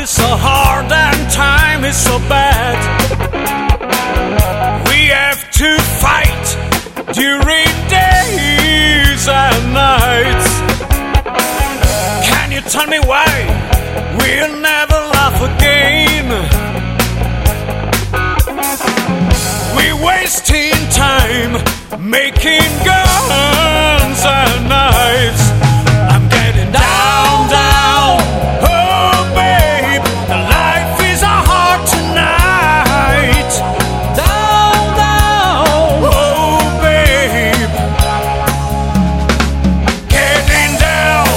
is so hard and time is so bad. We have to fight during days and nights. Can you tell me why we'll never laugh again? We're wasting time making guns and knives. I'm getting down, down. Oh, babe, the life is hard tonight. Down, down. Oh, babe, getting down.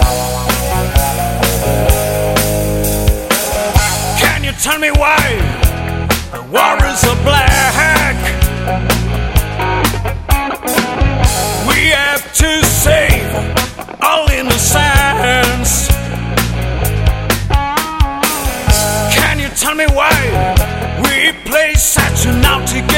Can you tell me why the war is so black? We have to save all innocence. Can you tell me why we play such a naughty game?